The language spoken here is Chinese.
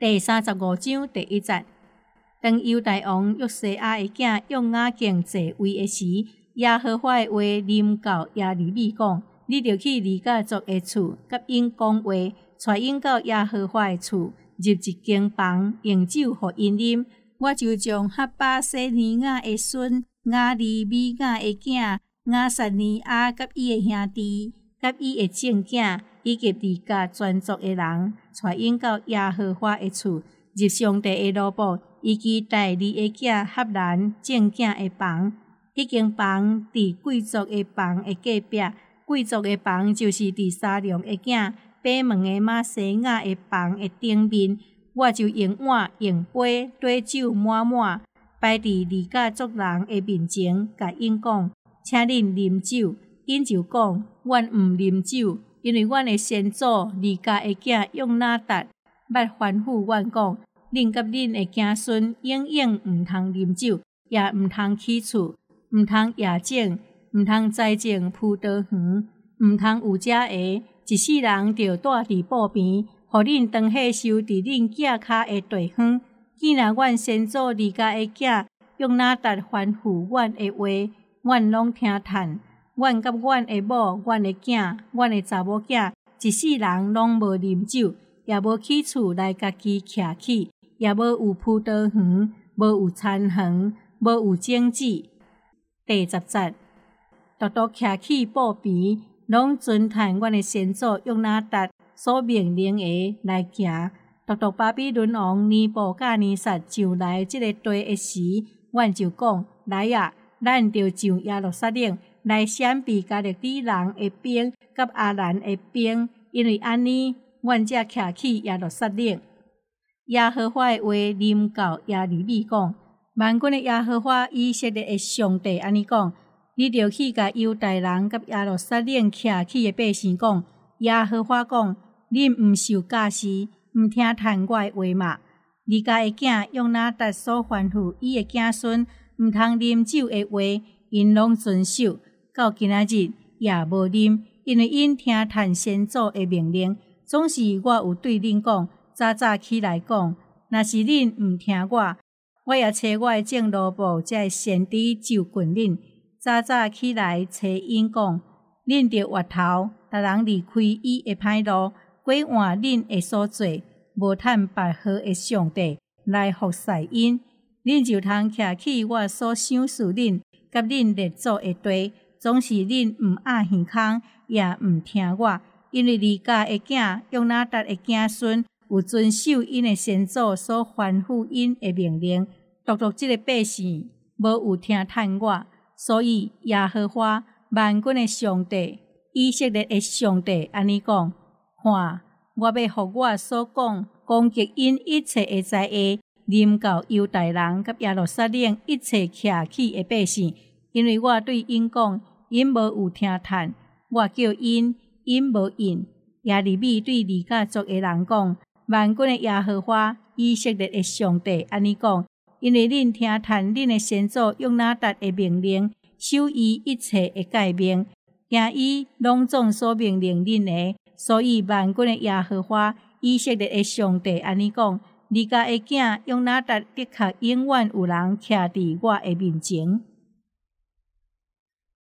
第35章第1節。當猶大王約西亞的囝約雅敬繼位的時，耶和華的話臨到耶利米講：你著去利甲族的厝，甲因講話，帶因到耶和華的厝，入一間房，用酒予因啉。我就將哈巴西尼亞的孫亞利米亞的囝亞撒尼亞甲伊的兄弟，甲伊的正囝，以及利甲全族的人，帶因到耶和華的厝，入上帝的路堡，以及大利的囝哈蘭正囝的房。迄間房佇貴族的房的隔壁，貴族的房就是佇沙龍的囝北門的馬西亞的房的頂面。我就用碗用杯綴酒滿滿，擺佇利甲族人的面前，甲因講：請恁啉酒。因就講：阮毋啉酒，因為阮的先祖利甲的囝約拿達捌吩咐阮講：恁甲恁的子孫永遠毋通啉酒，也毋通起厝，毋通夜種，毋通栽種葡萄園，毋通有遮下，一世人着住佇埔邊。互恁當下收佇恁腳骹的地方。既然阮先祖利甲的囝約拿達吩咐阮的話，阮攏聽嘆。阮甲阮的某、阮的囝、阮的查某囝，一世人攏無啉酒，也無起厝來家己徛起，也無有葡萄園，無有田園，無有種子。第10節，獨獨徛起埔邊，攏尊嘆阮的先祖約拿達所命令的來行。獨獨巴比倫王尼布甲尼撒上來這個地的時，阮就講：來啊，咱就上耶路撒冷來閃避加勒底人的兵甲阿蘭的兵，因為安尼，阮才徛起耶路撒冷。耶和華的話臨到耶利米講：萬軍的耶和華以色列的上帝安尼講：你著去甲猶大人甲耶路撒冷徛起的百姓講：耶和華講。恁毋受教示，毋聽嘆我的話嘛？利甲的囝約拿達所吩咐伊的子孫毋通啉酒的話，因攏遵守，到今仔日也無啉，因為因聽嘆先祖的命令。總是我有對恁講，早早起來講。若是恁毋聽我也找我的正路簿，才會先知就訓恁。早早起來找因講，恁着越頭，逐人離開伊的歹路。過換恁的所做，無趁別號的上帝來服侍因，恁就通徛起我所賞賜恁甲恁列祖的地。總是恁毋愛耳孔，也毋聽我，因為利甲的囝約拿達的子孫有遵守因的先祖所吩咐因的命令，獨獨這個百姓無有聽嘆我，所以耶和華萬軍的上帝，以色列的上帝安尼講。看，我要予我所講攻擊因一切的災厄，臨到猶大人甲耶路撒冷一切徛起的百姓，因為我對因講，因無有聽嘆，我叫因，因無應。耶利米對利甲族的人講：萬軍的耶和華以色列的上帝安尼講，因為恁聽嘆恁的先祖約拿達的命令，守伊一切的誡命，行伊攏總所命令恁的。所以萬軍的耶和華以色列的上帝安尼講：利甲的囝約拿達的確永遠有人徛佇我的面前。